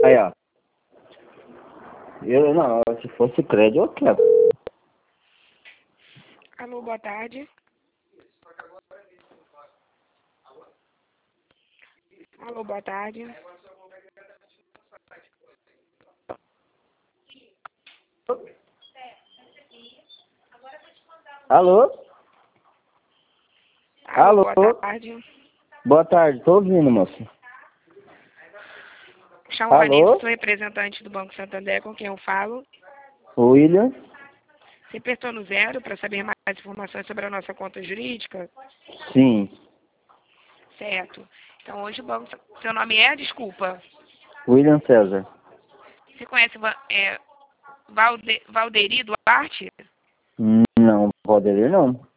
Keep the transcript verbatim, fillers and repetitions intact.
Aí, ó. Eu não, se fosse crédito, eu quero. Alô, boa tarde. Alô, boa tarde. Alô? Alô, Alô? boa tarde. Boa tarde, tô ouvindo, moço. Chamo Alô? Vanessa, sou representante do Banco Santander, com quem eu falo. William? Você apertou no zero para saber mais informações sobre a nossa conta jurídica? Sim. Certo. Então, hoje o banco... Seu nome é? Desculpa. William César. Você conhece é, Valde, Valderi Duarte? Não, pode ir não.